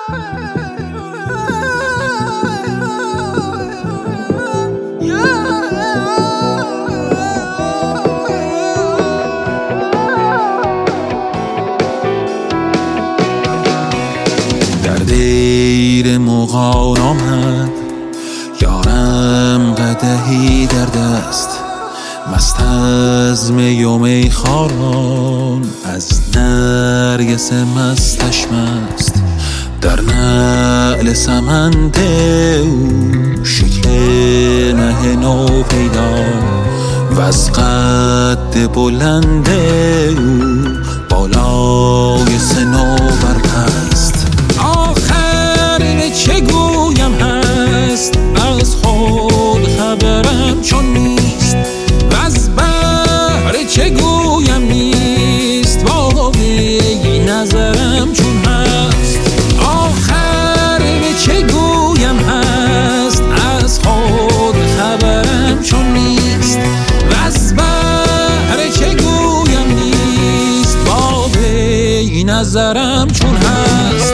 در دیر مغان آمد یارم قدحی در دست، مست از می و میخواران، از نرگس مستش مست. در نعل سمند او شکل مه نو پیدا، و از قد بلند او بالای صنوبر پست. آخر چه گویم هست، از خود خبرم چون نیست، و از بحر چه گویم نیست، با وی نظرم چون هست. آخر چه گویم هست، از خود خبرم چون نیست، و از بحر چه گویم نیست، با وی نظرم چون هست.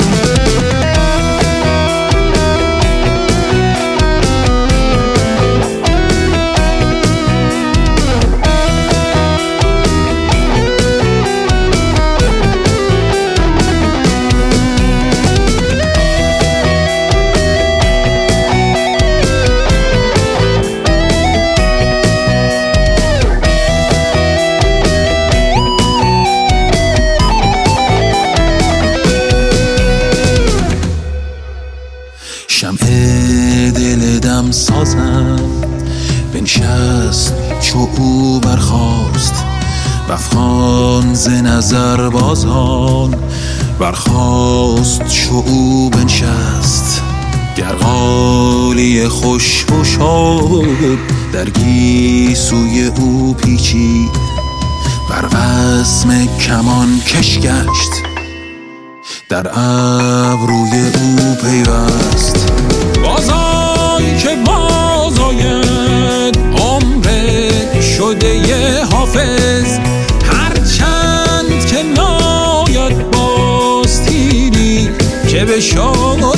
شمع دل دم سازم بنشست چو او برخاست، وافغان ز نظر بازان برخاست چو او بنشست. گرغالی خوش شد در گیسوی او پیچید، بر وزم کمان کش گشت در ابروی او پیوست. بازای که بازاید عمر شده ی حافظ، هرچند که ناید باز تیری که به شاد